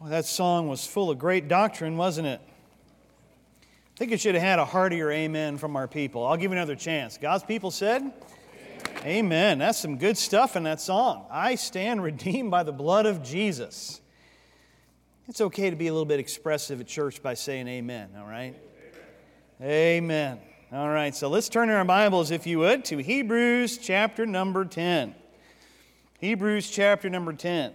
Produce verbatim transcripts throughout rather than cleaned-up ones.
Well, that song was full of great doctrine, wasn't it? I think it should have had a heartier amen from our people. I'll give you another chance. God's people said, Amen. Amen. That's some good stuff in that song. I stand redeemed by the blood of Jesus. It's okay to be a little bit expressive at church by saying amen, all right? Amen. Amen. All right, so let's turn in our Bibles, if you would, to Hebrews chapter number ten. Hebrews chapter number ten.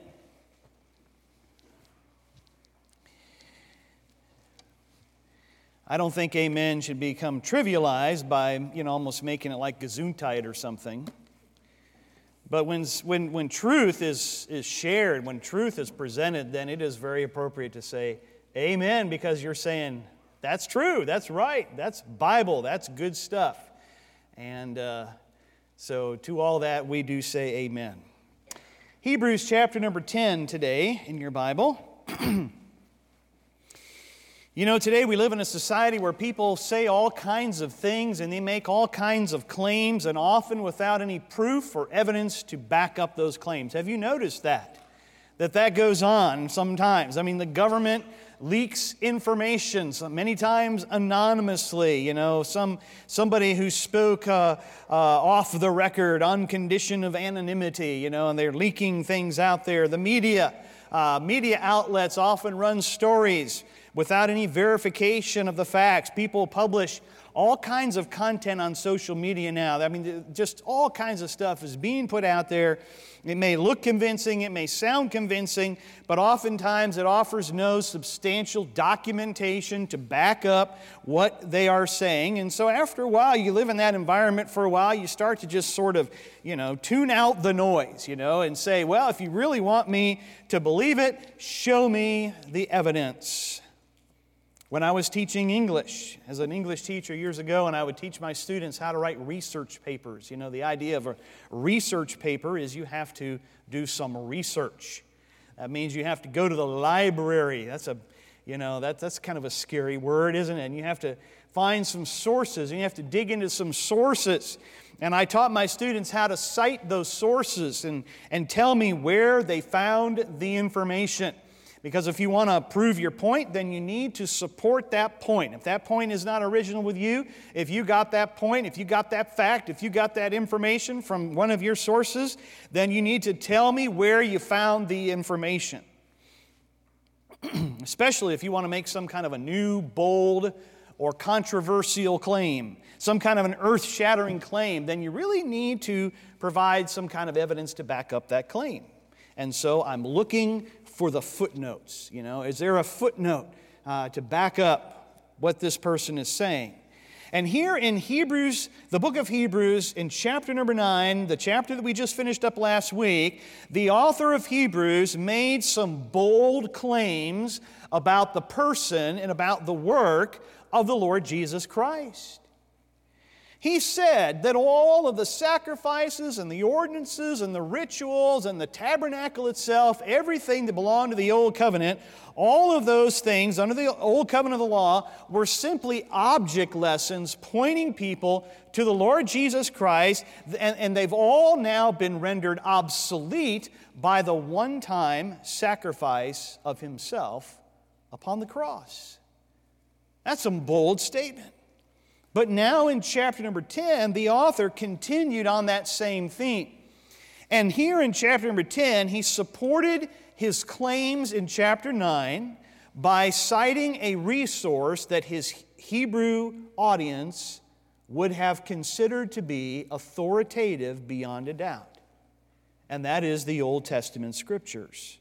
I don't think amen should become trivialized by, you know, almost making it like Gesundheit or something. But when, when, when truth is, is shared, when truth is presented, then it is very appropriate to say amen, because you're saying, that's true, that's right, that's Bible, that's good stuff. And uh, so to all that, we do say amen. Hebrews chapter number ten today in your Bible. You know, today we live in a society where people say all kinds of things and they make all kinds of claims, and often without any proof or evidence to back up those claims. Have you noticed that? That that goes on sometimes. I mean, the government leaks information, so many times anonymously. You know, some somebody who spoke uh, uh, off the record on condition of anonymity, you know, and they're leaking things out there. The media, uh, media outlets often run stories without any verification of the facts. People publish all kinds of content on social media now. I mean, just all kinds of stuff is being put out there. It may look convincing, it may sound convincing, but oftentimes it offers no substantial documentation to back up what they are saying. And so after a while, you live in that environment for a while, you start to just sort of, you know, tune out the noise, you know, and say, well, if you really want me to believe it, show me the evidence. When I was teaching English, as an English teacher years ago, and I would teach my students how to write research papers. You know, the idea of a research paper is you have to do some research. That means you have to go to the library. That's a, you know, that, that's kind of a scary word, isn't it? And you have to find some sources, and you have to dig into some sources. And I taught my students how to cite those sources and, and tell me where they found the information. Because if you want to prove your point, then you need to support that point. If that point is not original with you, if you got that point, if you got that fact, if you got that information from one of your sources, then you need to tell me where you found the information. Especially if you want to make some kind of a new, bold, or controversial claim, some kind of an earth-shattering claim, then you really need to provide some kind of evidence to back up that claim. And so I'm looking for the footnotes. You know, is there a footnote uh, to back up what this person is saying? And here in Hebrews, the book of Hebrews, in chapter number nine, the chapter that we just finished up last week, the author of Hebrews made some bold claims about the person and about the work of the Lord Jesus Christ. He said that all of the sacrifices and the ordinances and the rituals and the tabernacle itself, everything that belonged to the Old Covenant, all of those things under the Old Covenant of the law were simply object lessons pointing people to the Lord Jesus Christ, and, and they've all now been rendered obsolete by the one-time sacrifice of Himself upon the cross. That's a bold statement. But now in chapter number ten, the author continued on that same theme. And here in chapter number ten, he supported his claims in chapter nine by citing a resource that his Hebrew audience would have considered to be authoritative beyond a doubt. And that is the Old Testament Scriptures.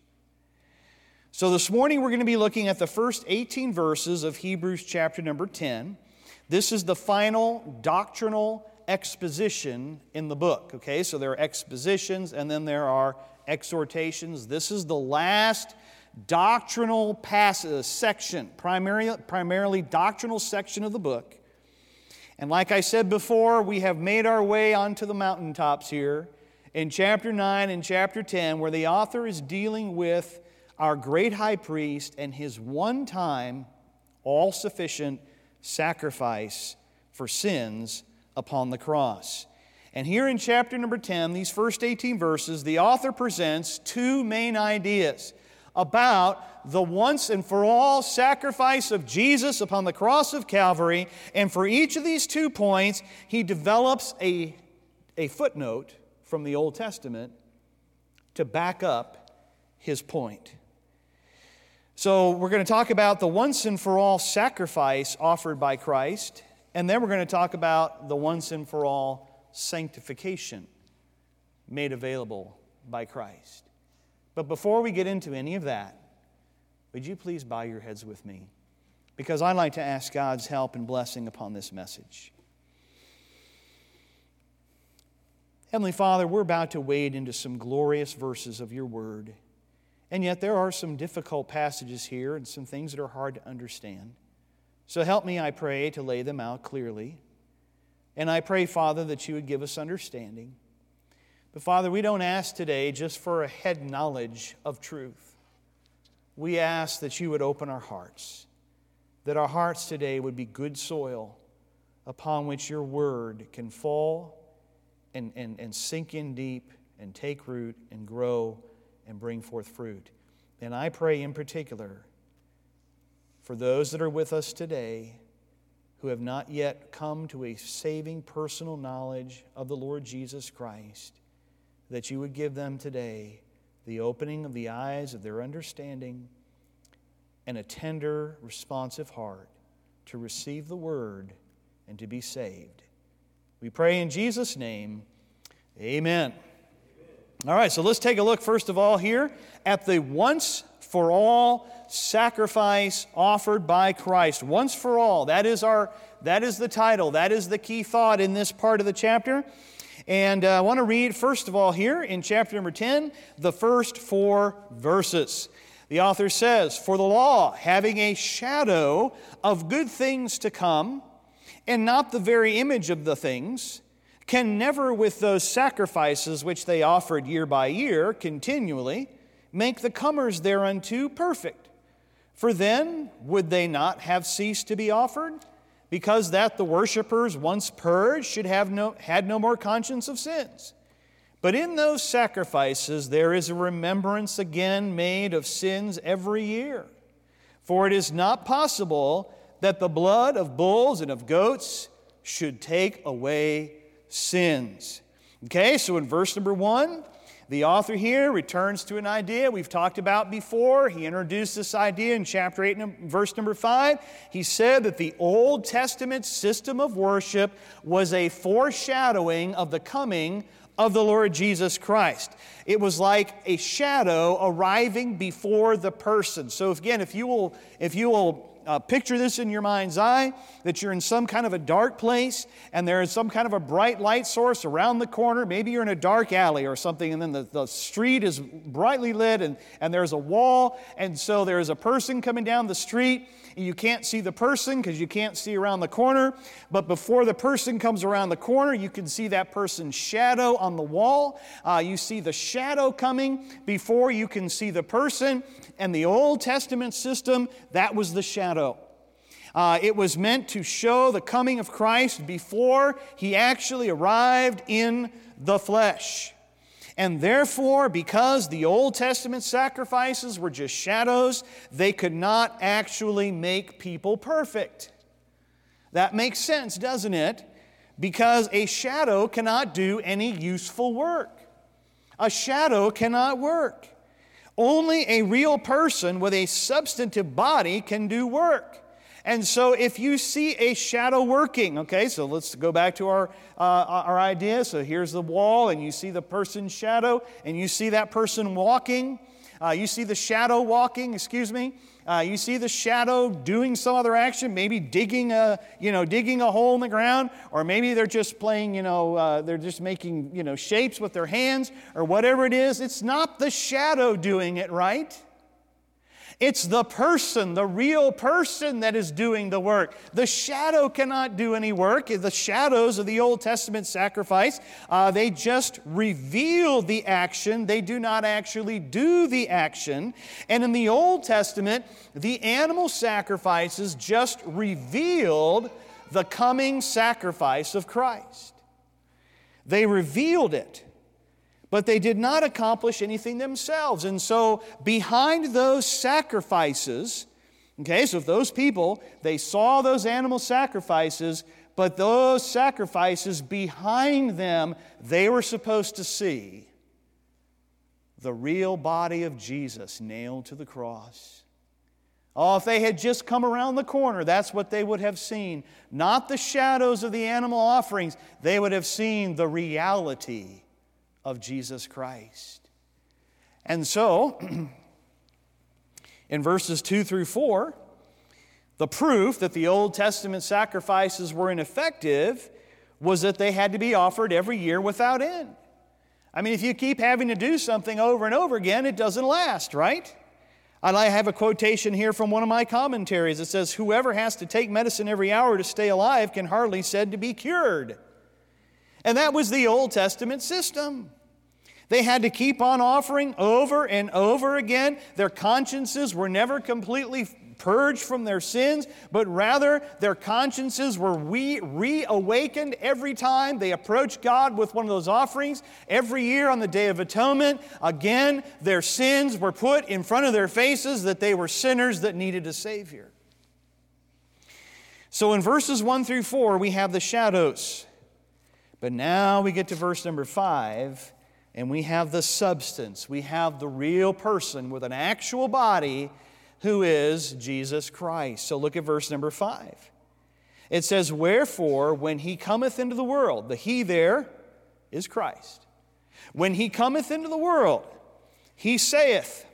So this morning we're going to be looking at the first eighteen verses of Hebrews chapter number ten. This is the final doctrinal exposition in the book, okay? So there are expositions and then there are exhortations. This is the last doctrinal passage, section, primarily, primarily doctrinal section of the book. And like I said before, we have made our way onto the mountaintops here in chapter nine and chapter ten, where the author is dealing with our great high priest and his one-time, all-sufficient sacrifice for sins upon the cross. And here in chapter number ten, these first eighteen verses, the author presents two main ideas about the once and for all sacrifice of Jesus upon the cross of Calvary. And for each of these two points, he develops a, a footnote from the Old Testament to back up his point. So we're going to talk about the once and for all sacrifice offered by Christ, and then we're going to talk about the once and for all sanctification made available by Christ. But before we get into any of that, would you please bow your heads with me? Because I'd like to ask God's help and blessing upon this message. Heavenly Father, we're about to wade into some glorious verses of your word. And yet there are some difficult passages here and some things that are hard to understand. So help me, I pray, to lay them out clearly. And I pray, Father, that you would give us understanding. But Father, we don't ask today just for a head knowledge of truth. We ask that you would open our hearts, that our hearts today would be good soil upon which your word can fall and, and, and sink in deep and take root and grow and bring forth fruit. And I pray in particular for those that are with us today who have not yet come to a saving personal knowledge of the Lord Jesus Christ, that you would give them today the opening of the eyes of their understanding and a tender, responsive heart to receive the word and to be saved. We pray in Jesus' name, amen. All right, so let's take a look first of all here at the once for all sacrifice offered by Christ. Once for all. That is our that is the title. That is the key thought in this part of the chapter. And uh, I want to read first of all here in chapter number ten, the first four verses. The author says, "For the law, having a shadow of good things to come, and not the very image of the things, can never with those sacrifices which they offered year by year continually make the comers thereunto perfect. For then would they not have ceased to be offered, because that the worshippers once purged should have no, had no more conscience of sins. But in those sacrifices there is a remembrance again made of sins every year. For it is not possible that the blood of bulls and of goats should take away sins." Okay, so in verse number one, the author here returns to an idea we've talked about before. He introduced this idea in chapter eight, verse number five. He said that the Old Testament system of worship was a foreshadowing of the coming of the Lord Jesus Christ. It was like a shadow arriving before the person. So if, again, if you will, if you will Uh, picture this in your mind's eye, that you're in some kind of a dark place and there is some kind of a bright light source around the corner. Maybe you're in a dark alley or something, and then the, the street is brightly lit and, and there's a wall, and so there's a person coming down the street. You can't see the person because you can't see around the corner, but before the person comes around the corner, you can see that person's shadow on the wall. Uh, you see the shadow coming before you can see the person, and the Old Testament system, that was the shadow. Uh, it was meant to show the coming of Christ before he actually arrived in the flesh. And therefore, because the Old Testament sacrifices were just shadows, they could not actually make people perfect. That makes sense, doesn't it? Because a shadow cannot do any useful work. A shadow cannot work. Only a real person with a substantive body can do work. And so if you see a shadow working, okay, so let's go back to our, uh, our idea. So here's the wall, and you see the person's shadow, and you see that person walking. Uh, you see the shadow walking, excuse me. Uh, you see the shadow doing some other action, maybe digging a, you know, digging a hole in the ground, or maybe they're just playing, you know, uh, they're just making, you know, shapes with their hands, or whatever it is. It's not the shadow doing it, right? It's the person, the real person that is doing the work. The shadow cannot do any work. The shadows of the Old Testament sacrifice, uh, they just reveal the action. They do not actually do the action. And in the Old Testament, the animal sacrifices just revealed the coming sacrifice of Christ. They revealed it. but they did not accomplish anything themselves. And so behind those sacrifices, okay, so if those people, they saw those animal sacrifices, but those sacrifices behind them, they were supposed to see the real body of Jesus nailed to the cross. Oh, if they had just come around the corner, that's what they would have seen. Not the shadows of the animal offerings. They would have seen the reality of Jesus Christ. And so, in verses two through four, the proof that the Old Testament sacrifices were ineffective was that they had to be offered every year without end. I mean, if you keep having to do something over and over again, it doesn't last, right? I have a quotation here from one of my commentaries. It says, "Whoever has to take medicine every hour to stay alive can hardly be said to be cured." And that was the Old Testament system. They had to keep on offering over and over again. Their consciences were never completely purged from their sins, but rather their consciences were re- reawakened every time they approached God with one of those offerings. Every year on the Day of Atonement, again, their sins were put in front of their faces, that they were sinners that needed a Savior. So in verses one through four, we have the shadows. But now we get to verse number five, and we have the substance. We have the real person with an actual body, who is Jesus Christ. So look at verse number five. It says, "Wherefore, when he cometh into the world," the he there is Christ. "When he cometh into the world, he saith,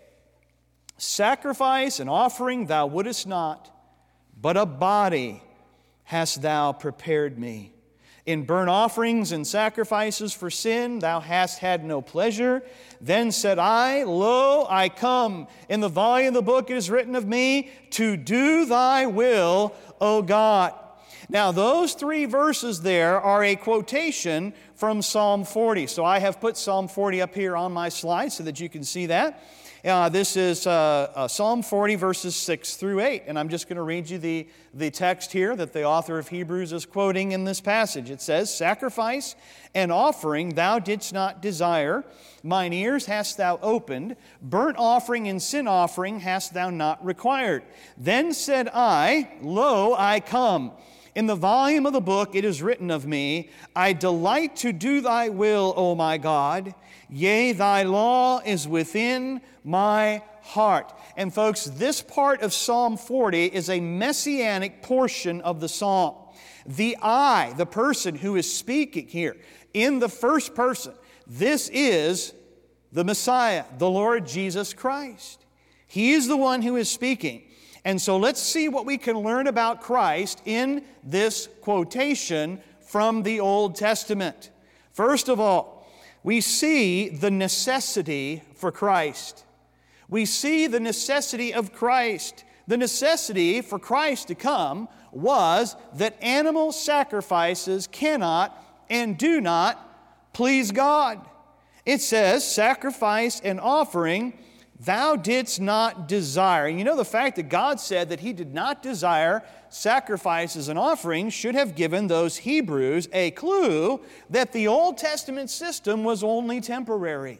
Sacrifice and offering thou wouldest not, but a body hast thou prepared me. In burnt offerings and sacrifices for sin thou hast had no pleasure. Then said I, Lo, I come. In the volume of the book it is written of me, to do thy will, O God." Now those three verses there are a quotation from Psalm forty. So I have put Psalm forty up here on my slide so that you can see that. Uh, this is uh, uh, Psalm forty, verses six through eight. And I'm just going to read you the, the text here that the author of Hebrews is quoting in this passage. It says, "Sacrifice and offering thou didst not desire. Mine ears hast thou opened. Burnt offering and sin offering hast thou not required. Then said I, Lo, I come. In the volume of the book it is written of me, I delight to do thy will, O my God. Yea, thy law is within my heart." And folks, this part of Psalm forty is a messianic portion of the psalm. The I, the person who is speaking here, in the first person, this is the Messiah, the Lord Jesus Christ. He is the one who is speaking. And so let's see what we can learn about Christ in this quotation from the Old Testament. First of all, we see the necessity for Christ. We see the necessity of Christ. The necessity for Christ to come was that animal sacrifices cannot and do not please God. It says, "Sacrifice and offering thou didst not desire." And you know, the fact that God said that He did not desire sacrifices and offerings should have given those Hebrews a clue that the Old Testament system was only temporary.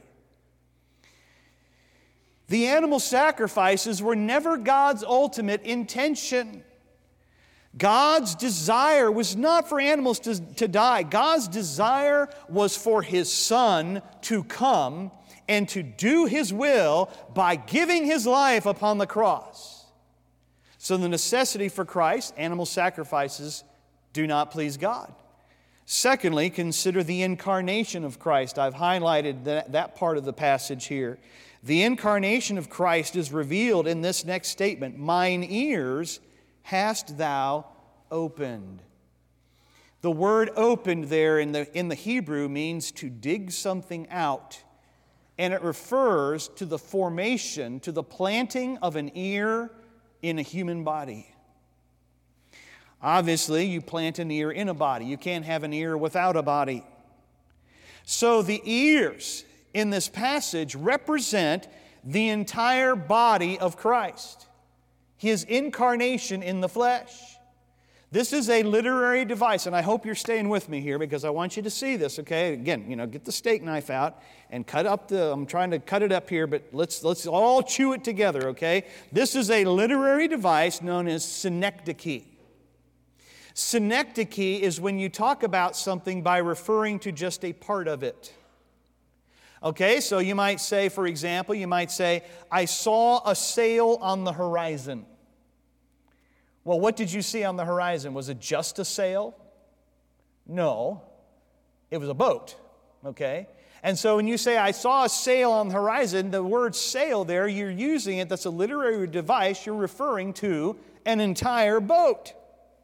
The animal sacrifices were never God's ultimate intention. God's desire was not for animals to, to die. God's desire was for His Son to come and to do His will by giving His life upon the cross. So the necessity for Christ, animal sacrifices, do not please God. Secondly, consider the incarnation of Christ. I've highlighted that, that part of the passage here. The incarnation of Christ is revealed in this next statement, "Mine ears hast thou opened." The word "opened" there in the, in the Hebrew means to dig something out. And it refers to the formation, to the planting of an ear in a human body. Obviously, you plant an ear in a body. You can't have an ear without a body. So the ears in this passage represent the entire body of Christ, His incarnation in the flesh. This is a literary device, and I hope you're staying with me here because I want you to see this, okay? Again, you know, get the steak knife out and cut up the, I'm trying to cut it up here, but let's, let's all chew it together, okay? This is a literary device known as synecdoche. Synecdoche is when you talk about something by referring to just a part of it. Okay, so you might say, for example, you might say, I saw a sail on the horizon. Well, what did you see on the horizon? Was it just a sail? No, it was a boat, okay? And so when you say, I saw a sail on the horizon, the word sail there, you're using it, that's a literary device, you're referring to an entire boat.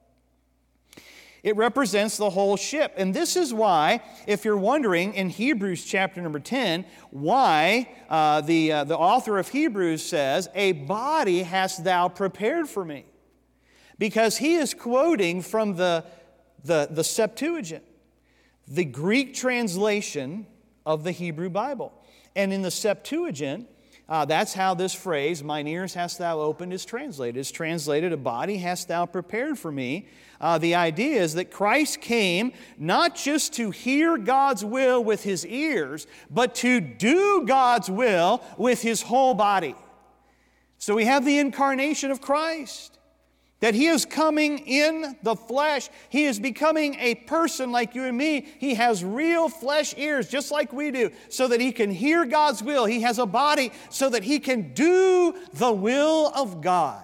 It represents the whole ship. And this is why, if you're wondering, in Hebrews chapter number ten, why uh, the, uh, the author of Hebrews says, a body hast thou prepared for me. Because he is quoting from the, the, the Septuagint, the Greek translation of the Hebrew Bible. And in the Septuagint, uh, that's how this phrase, mine ears hast thou opened, is translated. It's translated, a body hast thou prepared for me. Uh, the idea is that Christ came not just to hear God's will with his ears, but to do God's will with his whole body. So we have the incarnation of Christ. That he is coming in the flesh. He is becoming a person like you and me. He has real flesh ears, just like we do, so that he can hear God's will. He has a body so that he can do the will of God.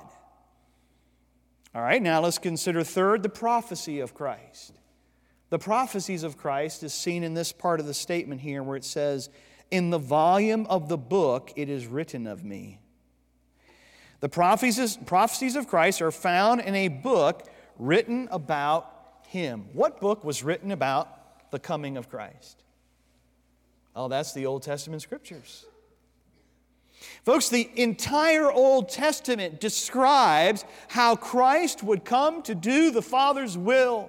All right, now let's consider third, the prophecy of Christ. The prophecies of Christ is seen in this part of the statement here where it says, in the volume of the book it is written of me. The prophecies, prophecies of Christ are found in a book written about him. What book was written about the coming of Christ? Oh, that's the Old Testament Scriptures. Folks, the entire Old Testament describes how Christ would come to do the Father's will.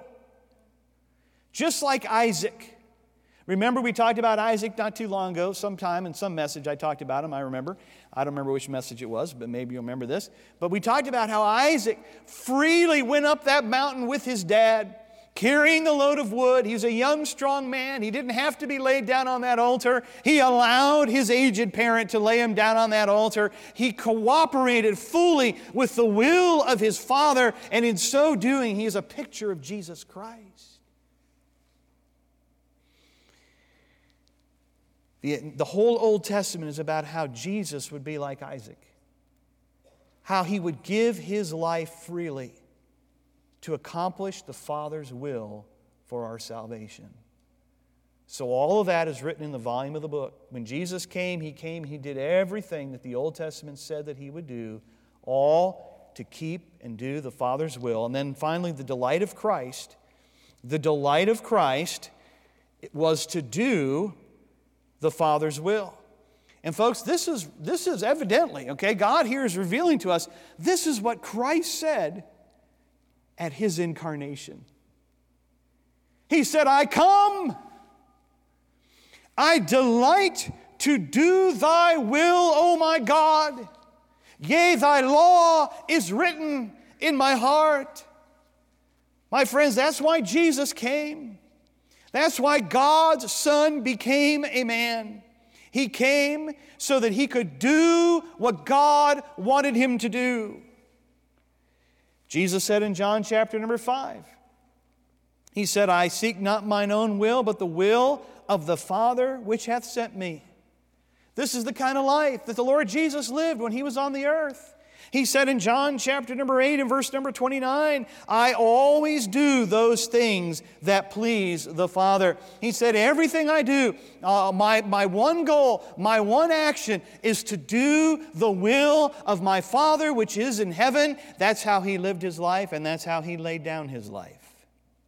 Just like Isaac. Remember, we talked about Isaac not too long ago, sometime in some message I talked about him, I remember. I don't remember which message it was, but maybe you'll remember this. But we talked about how Isaac freely went up that mountain with his dad, carrying the load of wood. He was a young, strong man. He didn't have to be laid down on that altar. He allowed his aged parent to lay him down on that altar. He cooperated fully with the will of his father, and in so doing, he is a picture of Jesus Christ. The, the whole Old Testament is about how Jesus would be like Isaac. How he would give his life freely to accomplish the Father's will for our salvation. So all of that is written in the volume of the book. When Jesus came, he came, he did everything that the Old Testament said that he would do, all to keep and do the Father's will. And then finally, the delight of Christ. The delight of Christ was to do the Father's will. And folks, this is, this is evidently, okay, God here is revealing to us, this is what Christ said at his incarnation. He said, I come, I delight to do thy will, O my God. Yea, thy law is written in my heart. My friends, that's why Jesus came. That's why God's Son became a man. He came so that he could do what God wanted him to do. Jesus said in John chapter number five, he said, I seek not mine own will, but the will of the Father which hath sent me. This is the kind of life that the Lord Jesus lived when he was on the earth. He said in John chapter number eight and verse number twenty-nine, I always do those things that please the Father. He said, everything I do, uh, my, my one goal, my one action is to do the will of my Father which is in heaven. That's how he lived his life, and that's how he laid down his life.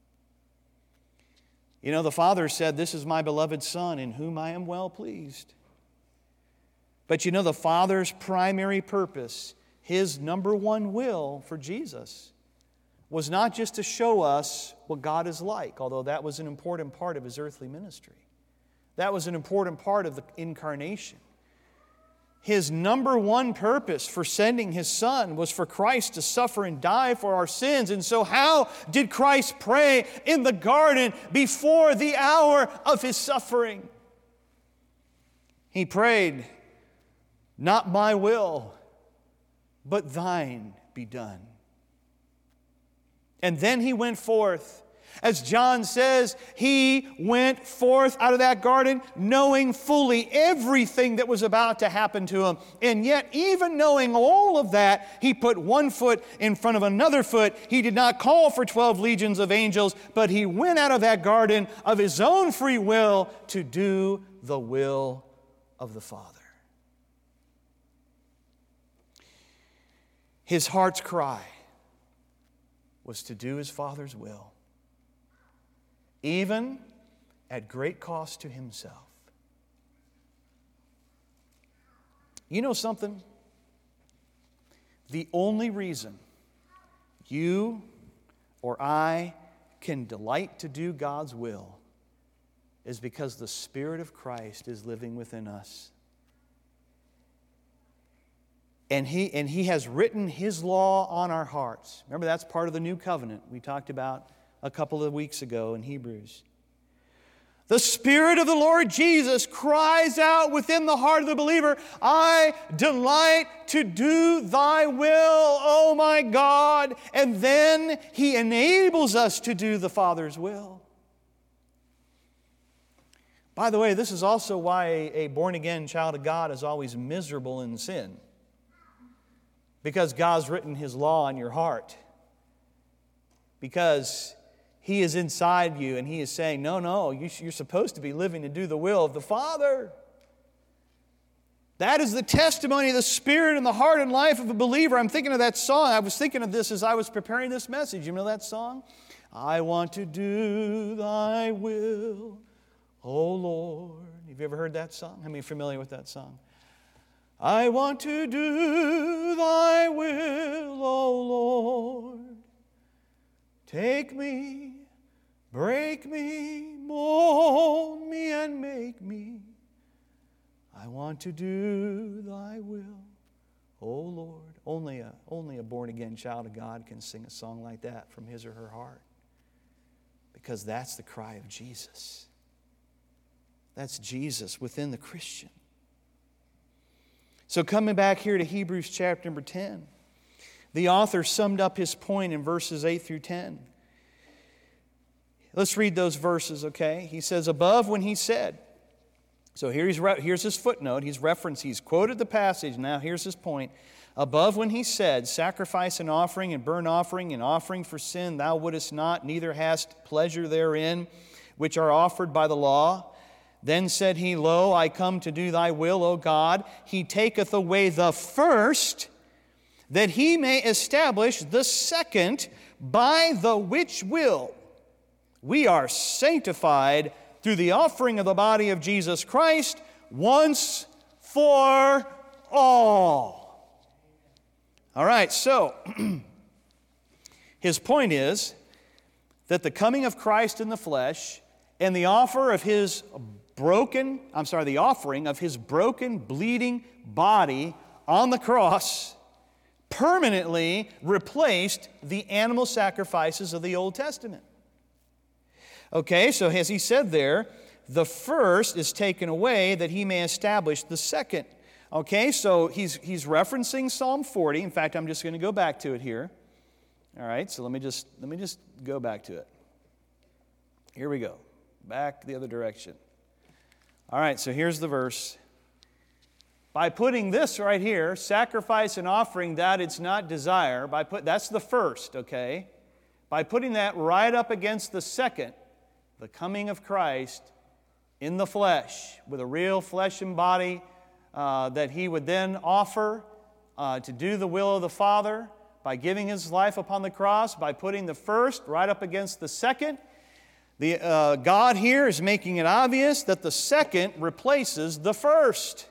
You know, the Father said, this is my beloved Son in whom I am well pleased. But you know, the Father's primary purpose, his number one will for Jesus, was not just to show us what God is like, although that was an important part of his earthly ministry. That was an important part of the incarnation. His number one purpose for sending His Son was for Christ to suffer and die for our sins. And so how did Christ pray in the garden before the hour of His suffering? He prayed, "Not my will, but thine be done." And then He went forth. As John says, He went forth out of that garden knowing fully everything that was about to happen to Him. And yet, even knowing all of that, He put one foot in front of another foot. He did not call for twelve legions of angels, but He went out of that garden of His own free will to do the will of the Father. His heart's cry was to do His Father's will, even at great cost to Himself. You know something? The only reason you or I can delight to do God's will is because the Spirit of Christ is living within us. And he, and he has written His law on our hearts. Remember, that's part of the new covenant we talked about a couple of weeks ago in Hebrews. The Spirit of the Lord Jesus cries out within the heart of the believer, "I delight to do Thy will, oh my God." And then He enables us to do the Father's will. By the way, this is also why a born-again child of God is always miserable in sin. Because God's written His law on your heart. Because He is inside you and He is saying, no, no, you're supposed to be living to do the will of the Father. That is the testimony of the Spirit in the heart and life of a believer. I'm thinking of that song. I was thinking of this as I was preparing this message. You know that song? I want to do Thy will, O Lord. Have you ever heard that song? How many are familiar with that song? I want to do Thy will, O Lord. Take me, break me, mold me, and make me. I want to do Thy will, O Lord. Only a, only a born-again child of God can sing a song like that from his or her heart. Because that's the cry of Jesus. That's Jesus within the Christian. So coming back here to Hebrews chapter number ten, the author summed up his point in verses eight through ten. Let's read those verses, okay? He says, above when he said, so here he's re- here's his footnote, he's referenced, he's quoted the passage, now here's his point. Above when he said, sacrifice and offering and burnt offering and offering for sin thou wouldest not, neither hast pleasure therein, which are offered by the law. Then said he, lo, I come to do thy will, O God. He taketh away the first, that he may establish the second, by the which will we are sanctified through the offering of the body of Jesus Christ once for all. All right, so his point is that the coming of Christ in the flesh and the offer of his broken, I'm sorry, the offering of his broken, bleeding body on the cross permanently replaced the animal sacrifices of the Old Testament. Okay, so as he said there, the first is taken away that he may establish the second. Okay, so he's, he's referencing Psalm forty. In fact, I'm just going to go back to it here. All right, so let me just let me just go back to it. Here we go. Back the other direction. All right, so here's the verse. By putting this right here, sacrifice and offering that it's not desire, by put that's the first, okay? By putting that right up against the second, the coming of Christ in the flesh, with a real flesh and body uh, that he would then offer uh, to do the will of the Father, by giving his life upon the cross, by putting the first right up against the second, The, uh, God here is making it obvious that the second replaces the first.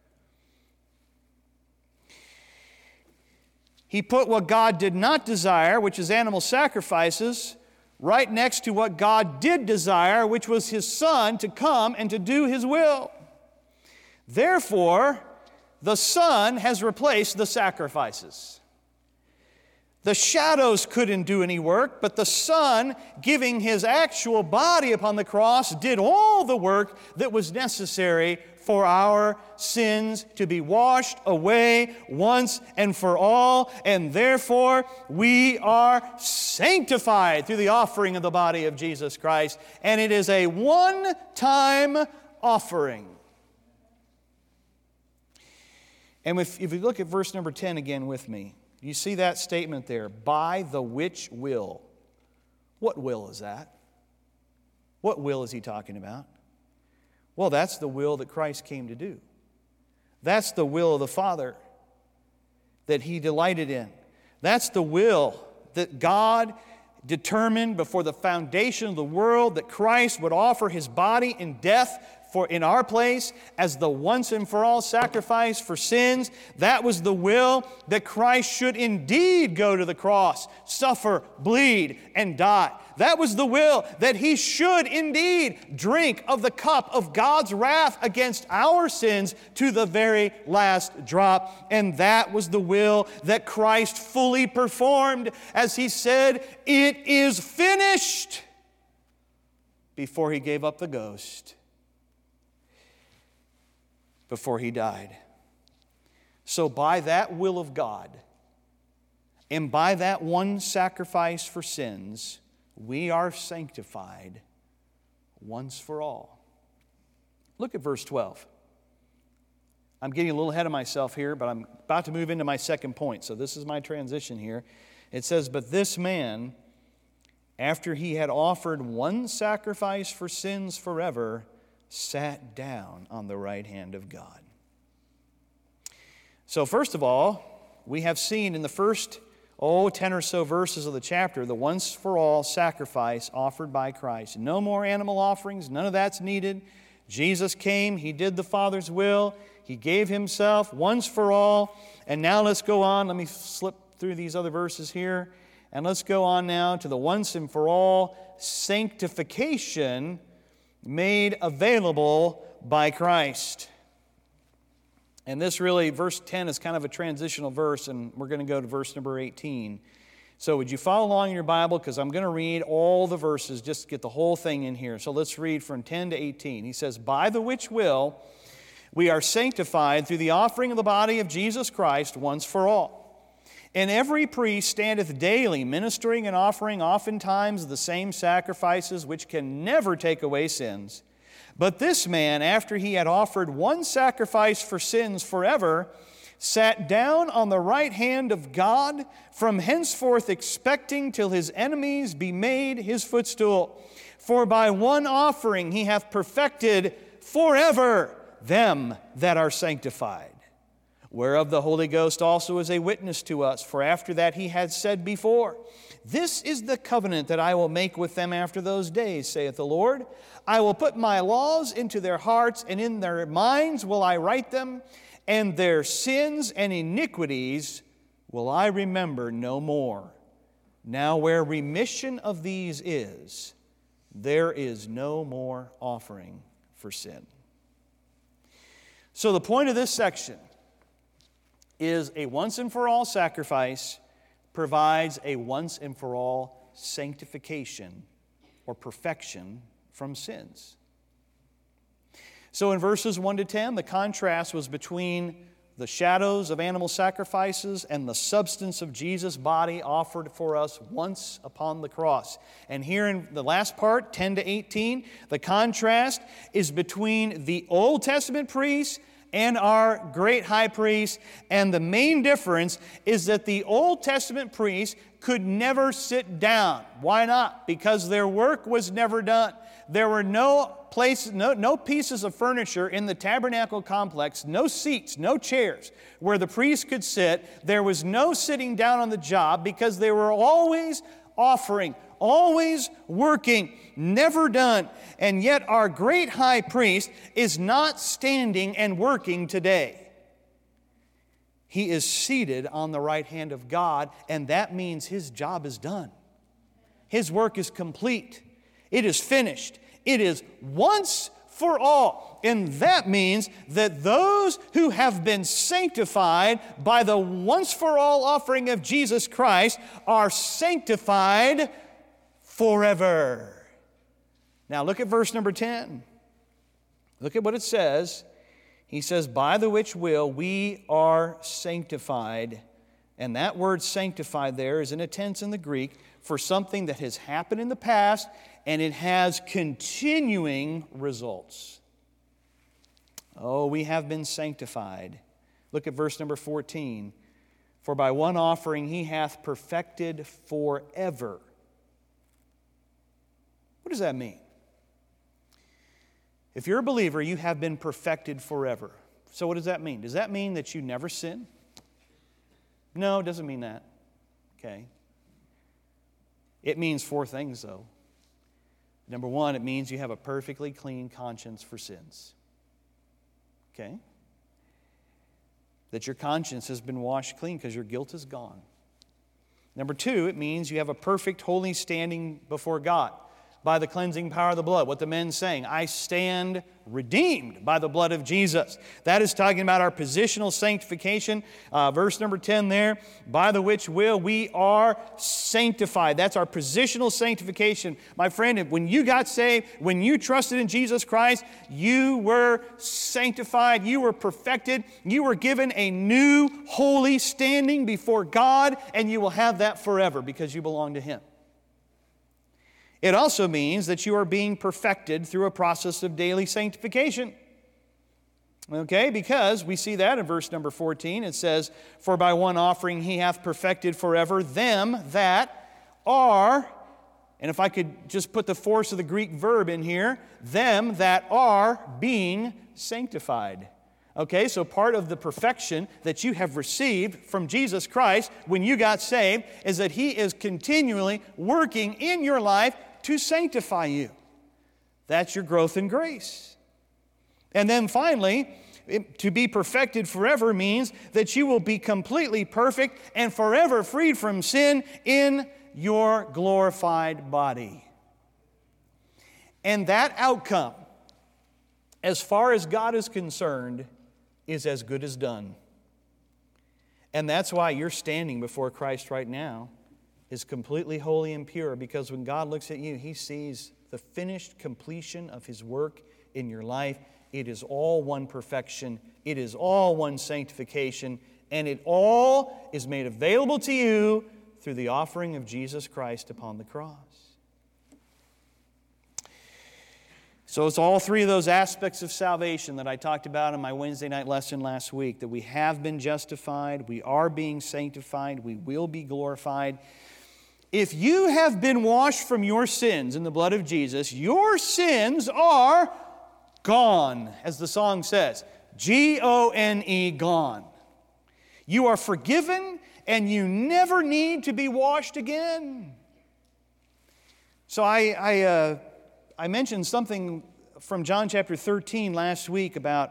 He put what God did not desire, which is animal sacrifices, right next to what God did desire, which was His Son to come and to do His will. Therefore, the Son has replaced the sacrifices. The shadows couldn't do any work, but the Son, giving His actual body upon the cross, did all the work that was necessary for our sins to be washed away once and for all, and therefore we are sanctified through the offering of the body of Jesus Christ, and it is a one-time offering. And if, if you look at verse number ten again with me, you see that statement there, by the which will. What will is that? What will is he talking about? Well, that's the will that Christ came to do. That's the will of the Father that He delighted in. That's the will that God determined before the foundation of the world, that Christ would offer His body in death for in our place as the once and for all sacrifice for sins. That was the will that Christ should indeed go to the cross, suffer, bleed, and die. That was the will that He should indeed drink of the cup of God's wrath against our sins to the very last drop. And that was the will that Christ fully performed as He said, "It is finished," before He gave up the ghost, before He died. So by that will of God, and by that one sacrifice for sins, we are sanctified once for all. Look at verse twelve. I'm getting a little ahead of myself here, but I'm about to move into my second point. So this is my transition here. It says, "But this man, after he had offered one sacrifice for sins forever, sat down on the right hand of God." So first of all, we have seen in the first Oh, ten or so verses of the chapter, the once-for-all sacrifice offered by Christ. No more animal offerings. None of that's needed. Jesus came. He did the Father's will. He gave Himself once for all. And now let's go on. Let me slip through these other verses here. And let's go on now to the once and for all sanctification made available by Christ. And this really, verse ten is kind of a transitional verse, and we're going to go to verse number eighteen. So would you follow along in your Bible? Because I'm going to read all the verses, just to get the whole thing in here. So let's read from ten to eighteen. He says, "By the which will we are sanctified through the offering of the body of Jesus Christ once for all. And every priest standeth daily, ministering and offering oftentimes the same sacrifices, which can never take away sins. But this man, after he had offered one sacrifice for sins forever, sat down on the right hand of God, from henceforth expecting till his enemies be made his footstool. For by one offering he hath perfected forever them that are sanctified. Whereof the Holy Ghost also is a witness to us. For after that he had said before, This is the covenant that I will make with them after those days, saith the Lord. I will put my laws into their hearts, and in their minds will I write them, and their sins and iniquities will I remember no more. Now where remission of these is, there is no more offering for sin." So the point of this section is a once and for all sacrifice provides a once and for all sanctification or perfection from sins. So in verses one to ten, the contrast was between the shadows of animal sacrifices and the substance of Jesus' body offered for us once upon the cross. And here in the last part, ten to eighteen, the contrast is between the Old Testament priests and our great high priest. And the main difference is that the Old Testament priests could never sit down. Why not? Because their work was never done. There were no places, no, no pieces of furniture in the tabernacle complex, no seats, no chairs where the priest could sit. There was no sitting down on the job because they were always offering, always working, never done. And yet our great high priest is not standing and working today. He is seated on the right hand of God, and that means his job is done. His work is complete. It is finished. It is once for all. And that means that those who have been sanctified by the once-for-all offering of Jesus Christ are sanctified forever. Now look at verse number ten. Look at what it says. He says, by the which will we are sanctified. And that word sanctified there is in a tense in the Greek for something that has happened in the past and it has continuing results. Oh, we have been sanctified. Look at verse number fourteen. For by one offering he hath perfected forever. What does that mean? If you're a believer, you have been perfected forever. So what does that mean? Does that mean that you never sin? No, it doesn't mean that. Okay. It means four things, though. Number one, it means you have a perfectly clean conscience for sins. Okay? That your conscience has been washed clean because your guilt is gone. Number two, it means you have a perfect holy standing before God by the cleansing power of the blood. What the men's saying, I stand redeemed by the blood of Jesus. That is talking about our positional sanctification. Uh, verse number ten there, by the which will we are sanctified. That's our positional sanctification. My friend, when you got saved, when you trusted in Jesus Christ, you were sanctified, you were perfected, you were given a new holy standing before God, and you will have that forever because you belong to Him. It also means that you are being perfected through a process of daily sanctification. Okay, because we see that in verse number fourteen. It says, for by one offering he hath perfected forever them that are, and if I could just put the force of the Greek verb in here, them that are being sanctified. Okay, so part of the perfection that you have received from Jesus Christ when you got saved is that He is continually working in your life to sanctify you. That's your growth in grace. And then finally, it, to be perfected forever means that you will be completely perfect and forever freed from sin in your glorified body. And that outcome, as far as God is concerned, is as good as done. And that's why you're standing before Christ right now is completely holy and pure, because when God looks at you, He sees the finished completion of His work in your life. It is all one perfection. It is all one sanctification. And it all is made available to you through the offering of Jesus Christ upon the cross. So it's all three of those aspects of salvation that I talked about in my Wednesday night lesson last week, that we have been justified, we are being sanctified, we will be glorified. If you have been washed from your sins in the blood of Jesus, your sins are gone, as the song says. G O N E, gone. You are forgiven, and you never need to be washed again. So I, I, uh, I mentioned something from John chapter thirteen last week about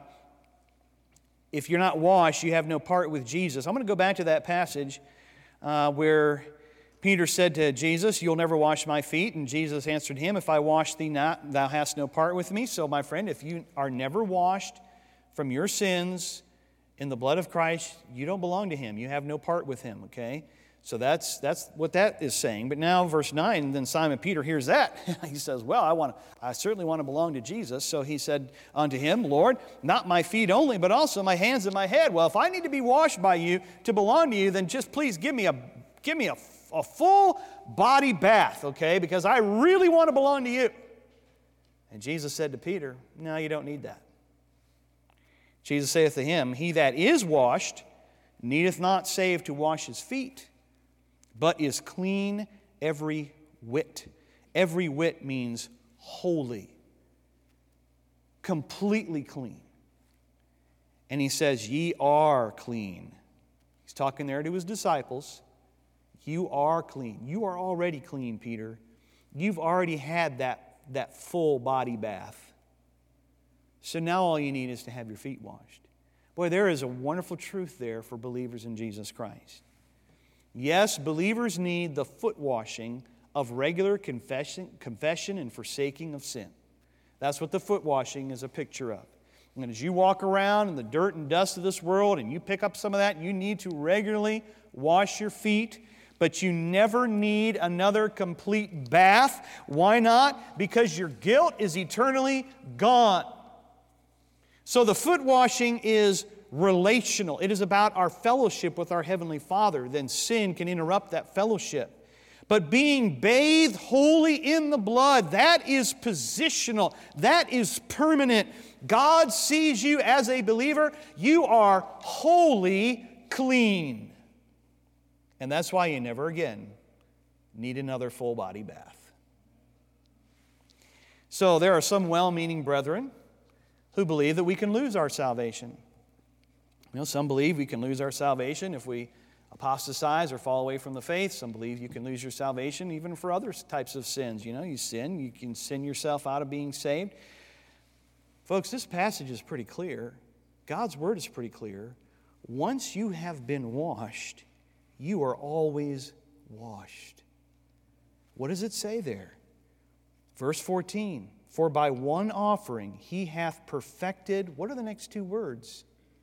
if you're not washed, you have no part with Jesus. I'm going to go back to that passage uh, where Peter said to Jesus, you'll never wash my feet. And Jesus answered him, if I wash thee not, thou hast no part with me. So my friend, if you are never washed from your sins in the blood of Christ, you don't belong to Him. You have no part with Him, okay? So that's that's what that is saying. But now verse nine, then Simon Peter hears that. He says, well, I want to, I certainly want to belong to Jesus. So he said unto Him, Lord, not my feet only, but also my hands and my head. Well, if I need to be washed by you to belong to you, then just please give me a give me a a full body bath, okay? Because I really want to belong to you. And Jesus said to Peter, no, you don't need that. Jesus saith to him, he that is washed needeth not save to wash his feet, but is clean every whit. Every whit means holy, completely clean. And he says, ye are clean. He's talking there to his disciples. You are clean. You are already clean, Peter. You've already had that, that full body bath. So now all you need is to have your feet washed. Boy, there is a wonderful truth there for believers in Jesus Christ. Yes, believers need the foot washing of regular confession, confession and forsaking of sin. That's what the foot washing is a picture of. And as you walk around in the dirt and dust of this world and you pick up some of that, you need to regularly wash your feet, but you never need another complete bath. Why not? Because your guilt is eternally gone. So the foot washing is relational. It is about our fellowship with our Heavenly Father. Then sin can interrupt that fellowship. But being bathed wholly in the blood, that is positional. That is permanent. God sees you as a believer. You are wholly clean. And that's why you never again need another full body bath. So there are some well-meaning brethren who believe that we can lose our salvation. You know, some believe we can lose our salvation if we apostatize or fall away from the faith. Some believe you can lose your salvation even for other types of sins. You know, you sin, you can sin yourself out of being saved. Folks, this passage is pretty clear. God's Word is pretty clear. Once you have been washed, you are always washed. What does it say there? Verse fourteen, for by one offering He hath perfected, what are the next two words?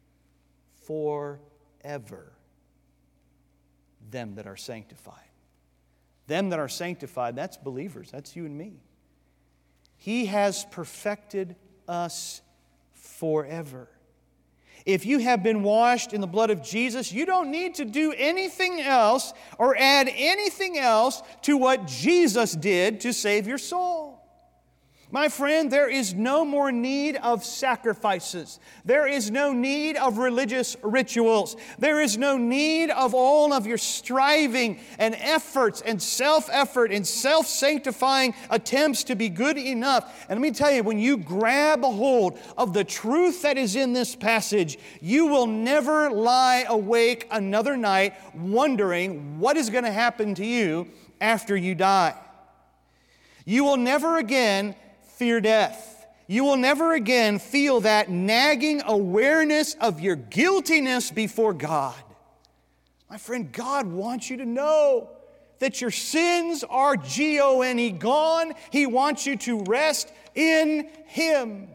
Forever. Them that are sanctified. Them that are sanctified, that's believers. That's you and me. He has perfected us forever. If you have been washed in the blood of Jesus, you don't need to do anything else or add anything else to what Jesus did to save your soul. My friend, there is no more need of sacrifices. There is no need of religious rituals. There is no need of all of your striving and efforts and self-effort and self-sanctifying attempts to be good enough. And let me tell you, when you grab a hold of the truth that is in this passage, you will never lie awake another night wondering what is going to happen to you after you die. You will never again fear death. You will never again feel that nagging awareness of your guiltiness before God. My friend, God wants you to know that your sins are G O N E, gone. He wants you to rest in Him.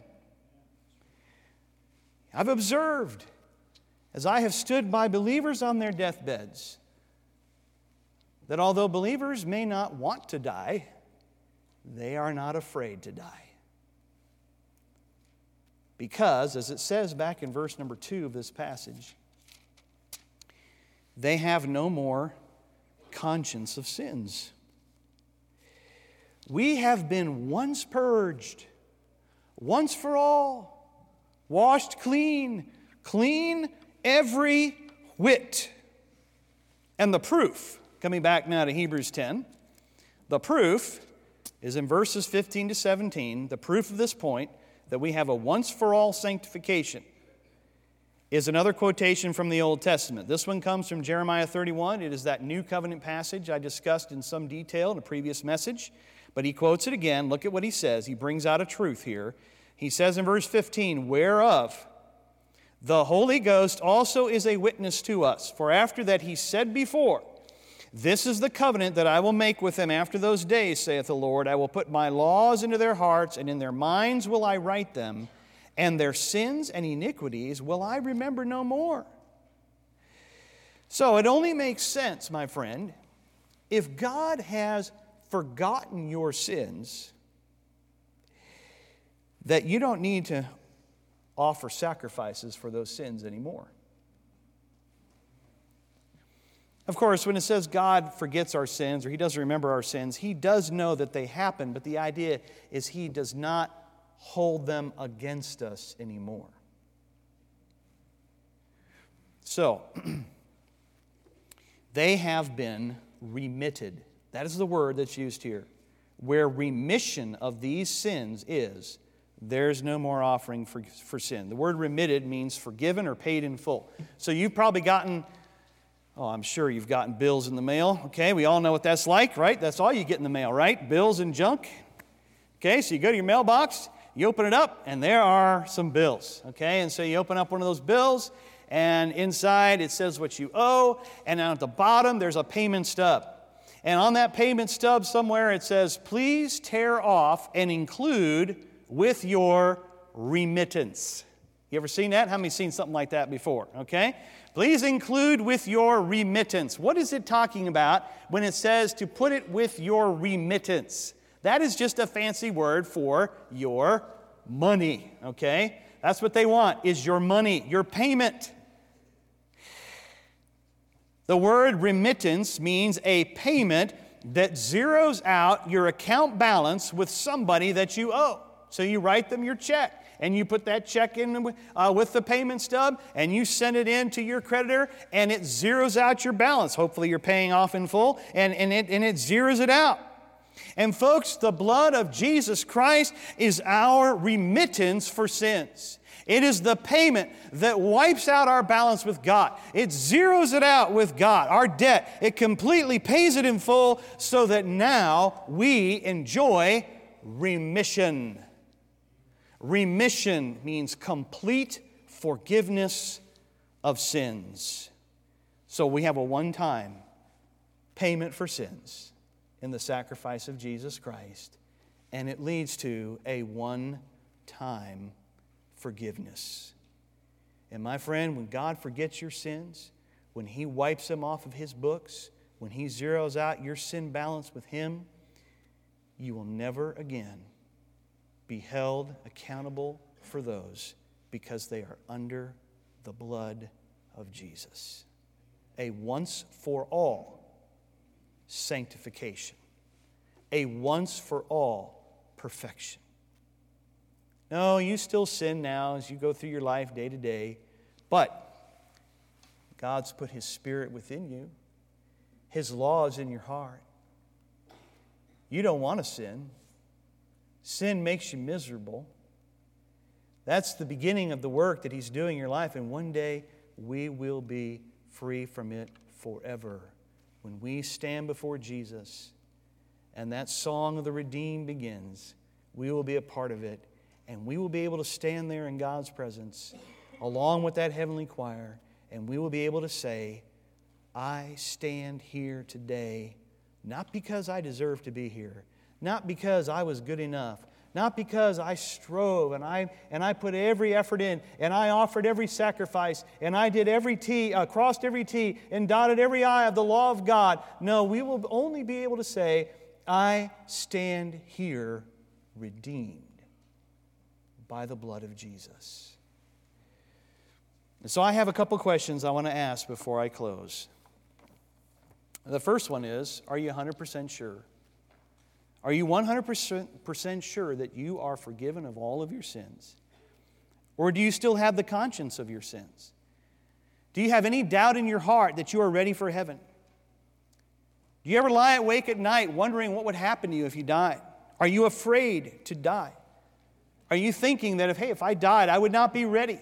I've observed, as I have stood by believers on their deathbeds, that although believers may not want to die, they are not afraid to die. Because, as it says back in verse number two of this passage, they have no more conscience of sins. We have been once purged, once for all, washed clean, clean every whit. And the proof, coming back now to Hebrews ten, the proof is in verses fifteen to seventeen. The proof of this point, that we have a once-for-all sanctification, is another quotation from the Old Testament. This one comes from Jeremiah thirty-one. It is that new covenant passage I discussed in some detail in a previous message. But he quotes it again. Look at what he says. He brings out a truth here. He says in verse fifteen, whereof the Holy Ghost also is a witness to us. For after that he said before, this is the covenant that I will make with them after those days, saith the Lord. I will put my laws into their hearts, and in their minds will I write them, and their sins and iniquities will I remember no more. So it only makes sense, my friend, if God has forgotten your sins, that you don't need to offer sacrifices for those sins anymore. Of course, when it says God forgets our sins or He doesn't remember our sins, He does know that they happen, but the idea is He does not hold them against us anymore. So, they have been remitted. That is the word that's used here. Where remission of these sins is, there's no more offering for, for sin. The word remitted means forgiven or paid in full. So you've probably gotten... Oh, I'm sure you've gotten bills in the mail. Okay, we all know what that's like, right? That's all you get in the mail, right? Bills and junk. Okay, so you go to your mailbox, you open it up, and there are some bills. Okay, and so you open up one of those bills, and inside it says what you owe, and down at the bottom there's a payment stub. And on that payment stub somewhere it says, please tear off and include with your remittance. You ever seen that? How many seen something like that before? Okay? Please include with your remittance. What is it talking about when it says to put it with your remittance? That is just a fancy word for your money. Okay? That's what they want, is your money, your payment. The word remittance means a payment that zeroes out your account balance with somebody that you owe. So you write them your check, and you put that check in uh, with the payment stub, and you send it in to your creditor, and it zeroes out your balance. Hopefully you're paying off in full, and, and, it, and it zeroes it out. And folks, the blood of Jesus Christ is our remittance for sins. It is the payment that wipes out our balance with God. It zeroes it out with God, our debt. It completely pays it in full so that now we enjoy remission. Remission means complete forgiveness of sins. So we have a one-time payment for sins in the sacrifice of Jesus Christ, and it leads to a one-time forgiveness. And my friend, when God forgets your sins, when He wipes them off of His books, when He zeroes out your sin balance with Him, you will never again be held accountable for those because they are under the blood of Jesus. A once-for-all sanctification. A once-for-all perfection. No, you still sin now as you go through your life day to day, but God's put His Spirit within you. His law is in your heart. You don't want to sin. Sin makes you miserable. That's the beginning of the work that He's doing in your life, and one day we will be free from it forever. When we stand before Jesus and that song of the redeemed begins, we will be a part of it. And we will be able to stand there in God's presence along with that heavenly choir, and we will be able to say, I stand here today not because I deserve to be here, not because I was good enough, not because I strove and I and I put every effort in and I offered every sacrifice and I did every T, uh, crossed every T and dotted every I of the law of God. No, we will only be able to say, I stand here redeemed by the blood of Jesus. And so I have a couple questions I want to ask before I close. The first one is, are you one hundred percent sure? Are you one hundred percent sure that you are forgiven of all of your sins? Or do you still have the conscience of your sins? Do you have any doubt in your heart that you are ready for heaven? Do you ever lie awake at night wondering what would happen to you if you died? Are you afraid to die? Are you thinking that if, hey, if I died, I would not be ready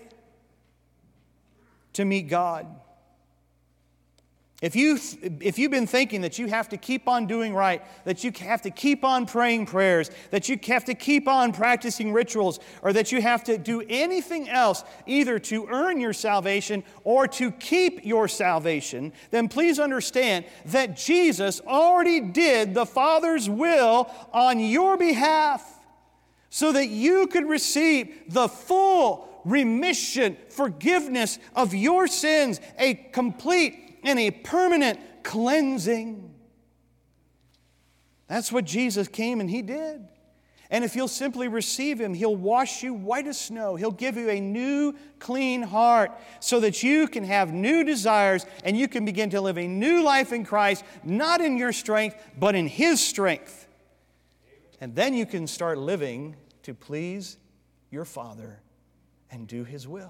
to meet God? If, you, if you've been thinking that you have to keep on doing right, that you have to keep on praying prayers, that you have to keep on practicing rituals, or that you have to do anything else either to earn your salvation or to keep your salvation, then please understand that Jesus already did the Father's will on your behalf, so that you could receive the full remission, forgiveness of your sins, a complete and a permanent cleansing. That's what Jesus came and He did. And if you'll simply receive Him, He'll wash you white as snow. He'll give you a new, clean heart so that you can have new desires and you can begin to live a new life in Christ, not in your strength, but in His strength. And then you can start living to please your Father and do His will.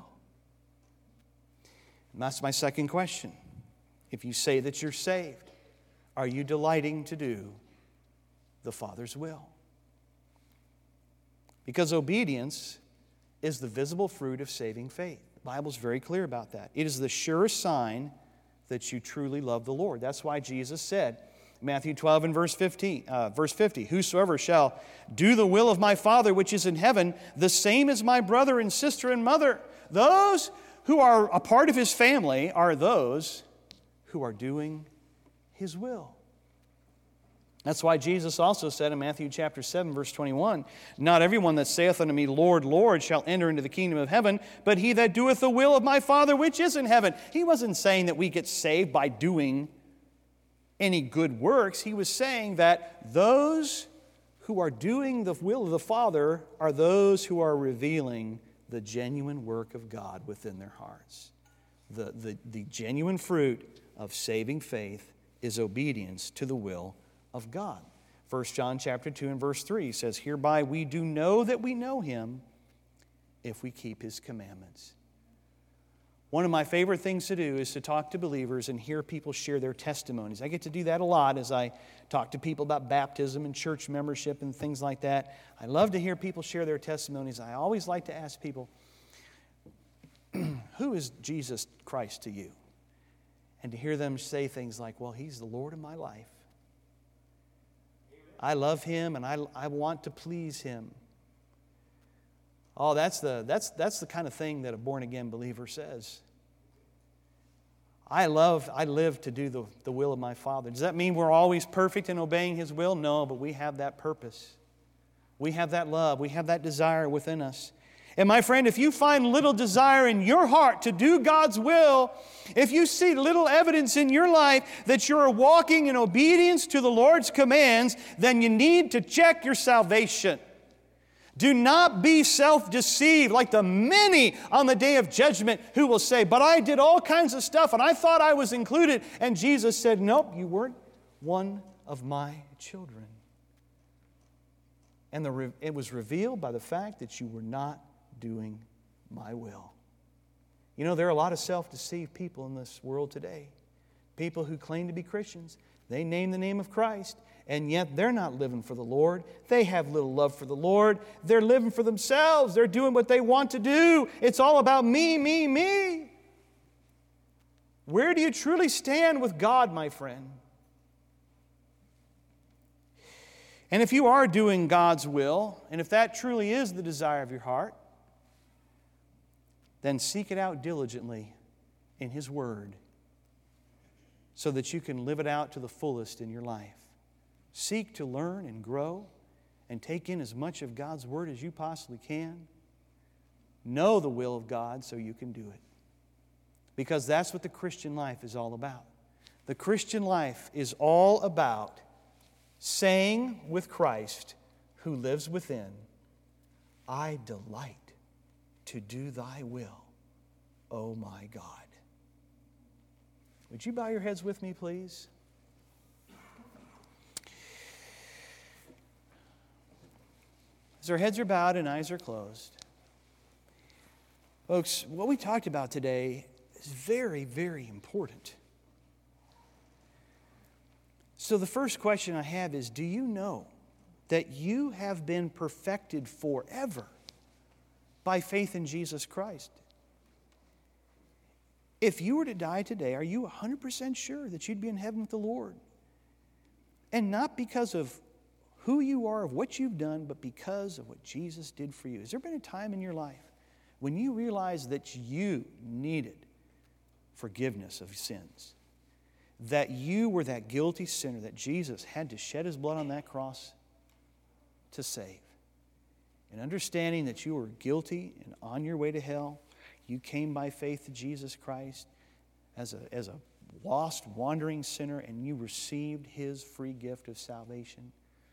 And that's my second question. If you say that you're saved, are you delighting to do the Father's will? Because obedience is the visible fruit of saving faith. The Bible's very clear about that. It is the surest sign that you truly love the Lord. That's why Jesus said, Matthew twelve and verse fifteen, uh, verse fifty, whosoever shall do the will of my Father which is in heaven, the same is my brother and sister and mother. Those who are a part of His family are those who are doing His will. That's why Jesus also said in Matthew chapter seven, verse twenty-one, "Not everyone that saith unto me, Lord, Lord, shall enter into the kingdom of heaven, but he that doeth the will of my Father which is in heaven." He wasn't saying that we get saved by doing any good works. He was saying that those who are doing the will of the Father are those who are revealing the genuine work of God within their hearts. The, the, the genuine fruit of saving faith is obedience to the will of God. First John chapter two and verse three says, "Hereby we do know that we know Him if we keep His commandments." One of my favorite things to do is to talk to believers and hear people share their testimonies. I get to do that a lot as I talk to people about baptism and church membership and things like that. I love to hear people share their testimonies. I always like to ask people, who is Jesus Christ to you? And to hear them say things like, well, He's the Lord of my life. I love Him and I, I want to please Him. Oh, that's the, that's, that's the kind of thing that a born-again believer says. I love, I live to do the, the will of my Father. Does that mean we're always perfect in obeying His will? No, but we have that purpose. We have that love. We have that desire within us. And my friend, if you find little desire in your heart to do God's will, if you see little evidence in your life that you're walking in obedience to the Lord's commands, then you need to check your salvation. Do not be self-deceived like the many on the day of judgment who will say, but I did all kinds of stuff and I thought I was included. And Jesus said, nope, you weren't one of my children. And the re- it was revealed by the fact that you were not doing my will. You know, there are a lot of self-deceived people in this world today. People who claim to be Christians. They name the name of Christ, and yet they're not living for the Lord. They have little love for the Lord. They're living for themselves. They're doing what they want to do. It's all about me, me, me. Where do you truly stand with God, my friend? And if you are doing God's will, and if that truly is the desire of your heart, then seek it out diligently in His Word so that you can live it out to the fullest in your life. Seek to learn and grow and take in as much of God's Word as you possibly can. Know the will of God so you can do it. Because that's what the Christian life is all about. The Christian life is all about saying with Christ, who lives within, I delight to do Thy will, O my God. Would you bow your heads with me, please? As our heads are bowed and eyes are closed, folks, what we talked about today is very, very important. So the first question I have is, do you know that you have been perfected forever by faith in Jesus Christ? If you were to die today, are you one hundred percent sure that you'd be in heaven with the Lord? And not because of who you are, of what you've done, but because of what Jesus did for you. Has there been a time in your life when you realized that you needed forgiveness of sins? That you were that guilty sinner that Jesus had to shed His blood on that cross to save? And understanding that you were guilty and on your way to hell, you came by faith to Jesus Christ as a, as a lost, wandering sinner, and you received His free gift of salvation.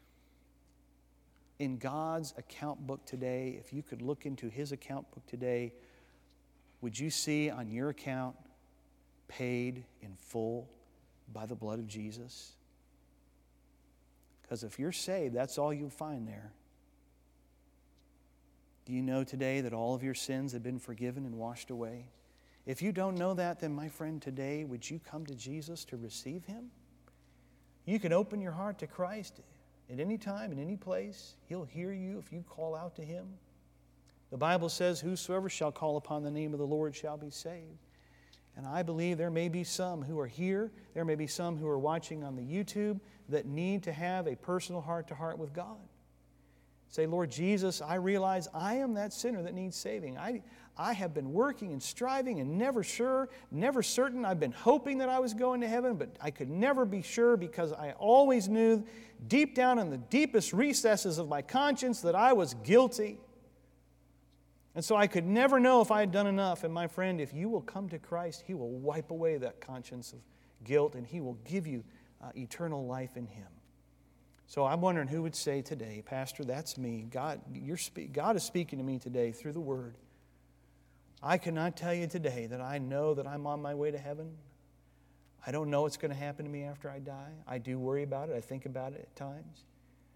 In God's account book today, if you could look into His account book today, would you see on your account paid in full by the blood of Jesus? Because if you're saved, that's all you'll find there. Do you know today that all of your sins have been forgiven and washed away? If you don't know that, then my friend, today, would you come to Jesus to receive Him? You can open your heart to Christ at any time, in any place. He'll hear you if you call out to Him. The Bible says, whosoever shall call upon the name of the Lord shall be saved. And I believe there may be some who are here, there may be some who are watching on the YouTube that need to have a personal heart-to-heart with God. Say, Lord Jesus, I realize I am that sinner that needs saving. I, I have been working and striving and never sure, never certain. I've been hoping that I was going to heaven, but I could never be sure because I always knew deep down in the deepest recesses of my conscience that I was guilty. And so I could never know if I had done enough. And my friend, if you will come to Christ, He will wipe away that conscience of guilt and He will give you uh, eternal life in Him. So I'm wondering who would say today, Pastor, that's me. God, you're spe- God is speaking to me today through the Word. I cannot tell you today that I know that I'm on my way to heaven. I don't know what's going to happen to me after I die. I do worry about it. I think about it at times.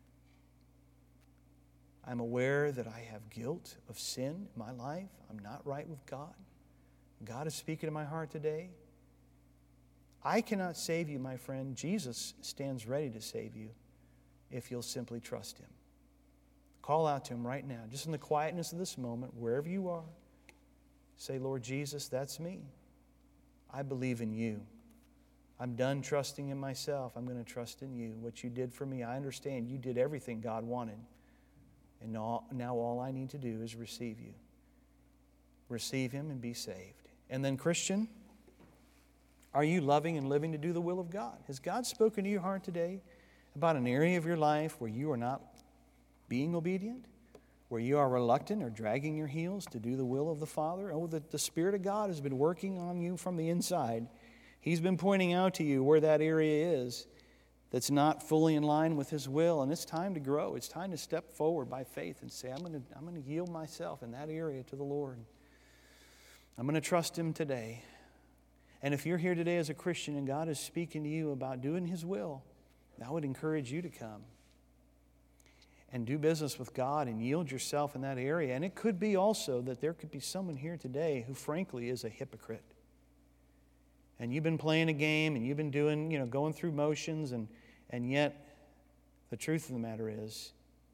I'm aware that I have guilt of sin in my life. I'm not right with God. God is speaking to my heart today. I cannot save you, my friend. Jesus stands ready to save you if you'll simply trust Him. Call out to Him right now, just in the quietness of this moment, wherever you are. Say, Lord Jesus, that's me. I believe in You. I'm done trusting in myself. I'm going to trust in You. What You did for me, I understand You did everything God wanted. And now, now all I need to do is receive You. Receive Him and be saved. And then, Christian, are you loving and living to do the will of God? Has God spoken to your heart today about an area of your life where you are not being obedient? Where you are reluctant or dragging your heels to do the will of the Father? Oh, the, the Spirit of God has been working on you from the inside. He's been pointing out to you where that area is that's not fully in line with His will. And it's time to grow. It's time to step forward by faith and say, I'm going to, I'm going to yield myself in that area to the Lord. I'm going to trust Him today. And if you're here today as a Christian and God is speaking to you about doing His will, I would encourage you to come and do business with God and yield yourself in that area. And it could be also that there could be someone here today who frankly is a hypocrite. And you've been playing a game and you've been doing, you know, going through motions, and, and yet the truth of the matter is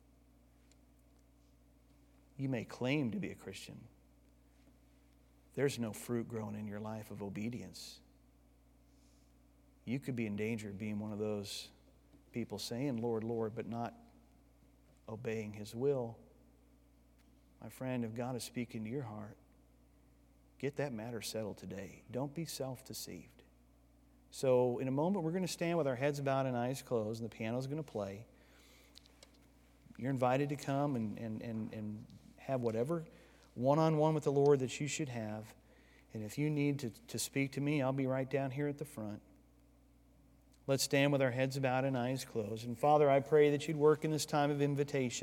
you may claim to be a Christian. There's no fruit growing in your life of obedience. You could be in danger of being one of those people saying, Lord, Lord, but not obeying His will. My friend, if God is speaking to your heart, get that matter settled today. Don't be self-deceived. So in a moment, we're going to stand with our heads bowed and eyes closed, and the piano's going to play. You're invited to come and, and, and, and have whatever one-on-one with the Lord that you should have. And if you need to, to speak to me, I'll be right down here at the front. Let's stand with our heads bowed and eyes closed. And Father, I pray that You'd work in this time of invitation.